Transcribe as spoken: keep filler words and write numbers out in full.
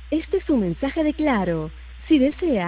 Este es un mensaje de Claro. Si desea